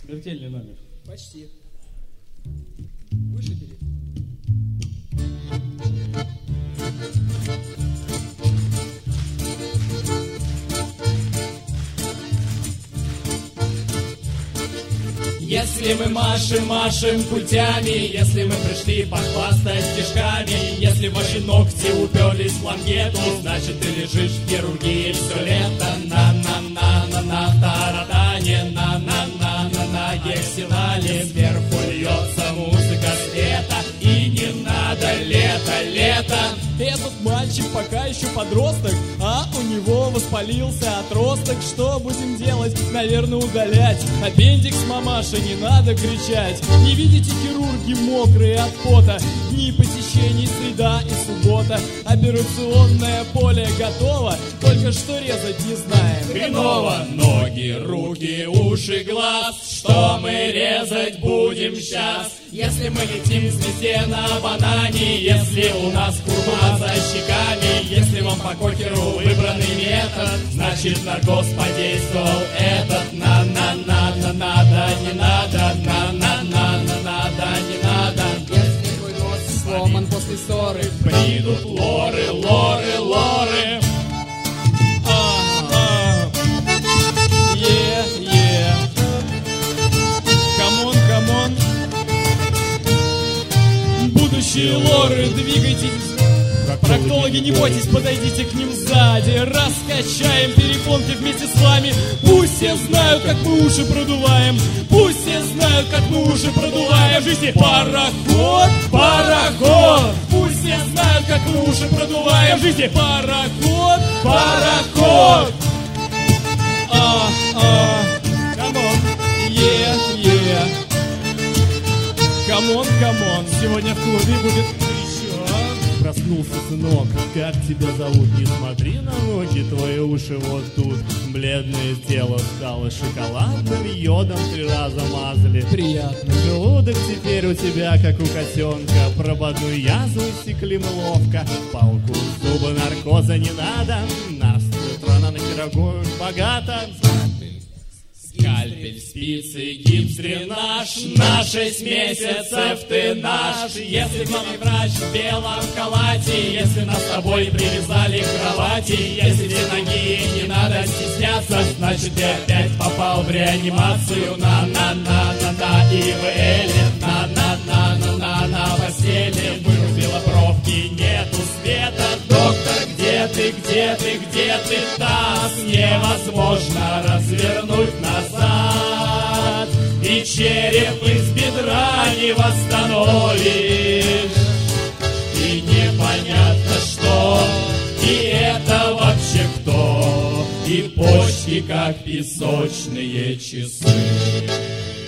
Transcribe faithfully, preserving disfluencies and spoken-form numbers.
Смертельный номер. Почти. Выше бери. Если мы машем, машем путями, если мы пришли похвастать стишками, если ваши ногти уперлись в лангету, значит ты лежишь в хирургии все лето. На-на-на-на-на таратане, на-на-на-на-на гексинале, сверху льется музыка света, и не надо лето, лето. Этот мальчик пока еще подросток, а у него воспалился отросток. Что будем делать? Наверное, удалять аппендикс, мамаша, не надо кричать. Не видите, хирурги мокрые от пота, дни посещений среда и суббота. Операционное поле готово, только что резать не знаем. Хреново. Ноги, руки, уши, глаз, что мы резать будем сейчас? Если мы летим звезде на банане, если у нас хурма за щеками, если вам по кокеру выбранный метод, значит наркоз подействовал этот. На-на-на-на надо, не надо, на-на-на-на надо, не надо. Если твой нос сломан после ссоры, придут лоры, лоры, лоры. А-а. Е-е. Камон, камон. Будущие лоры, двигайтесь. Проктологи, не бойтесь, подойдите к ним сзади. Раскачаем перепонки вместе с вами. Пусть все знают, как мы уши продуваем. Пусть все знают, как мы уши продуваем. В жизни пароход, пароход. Пусть все знают, как мы уши продуваем. В жизни пароход, пароход. А, а, камон, е, е. Камон, камон. Сегодня в клубе будет проснулся, сынок, как тебя зовут? Не смотри на ноги, твои уши вот тут. Бледное тело стало шоколадным, йодом три раза мазали. Приятно. Желудок теперь у тебя, как у котенка. Прободную язву стеклим ловко. Палку, зубы, наркоза не надо. Нас страна на пирогу богата. Скальпель, спицы, гипс, дренаж. На шесть месяцев ты наш. Если главный врач в белом халате, если нас с тобой привязали к кровати, если те ноги не надо стесняться, значит ты опять попал в реанимацию. На-на-на-на-на и в эле, на-на-на-на-на на постели. Вырубила пробки, нету света. Доктор, где ты, где ты, где ты? Таз невозможно развернуть назад, и череп из бедра не восстановишь, и непонятно что, и это вообще кто, и почки как песочные часы.